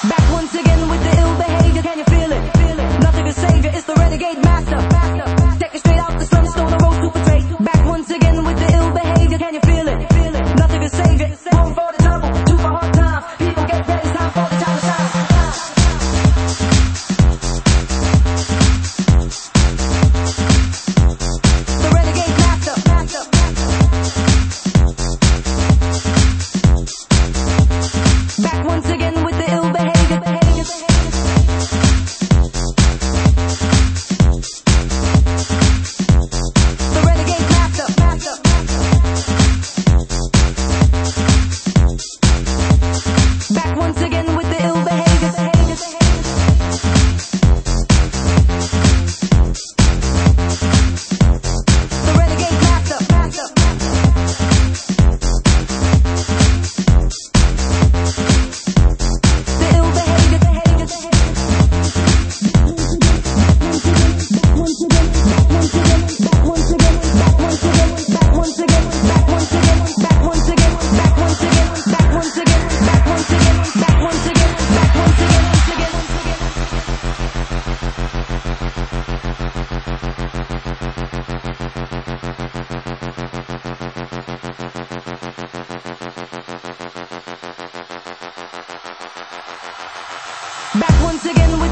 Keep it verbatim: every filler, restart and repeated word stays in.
Back once again with the ill behavior, can you feel it? Nothing can save you, it's the renegade master. Take it straight out the sun, stone a road super straight. Back once again with the ill behavior, can you feel it? Nothing can save you, one for the trouble, two for hard times. People get ready, it's time for the time to shine. The renegade master. Back once again with the ill behavior. The renegade master. Back once again with the ill behavior. The renegade master. The ill behavior. Back once again. Back once again. Back once again. Back once again. Back once again. Back once again. Back once again. Back once again. Back once again. Back once again. Once again. Back once again.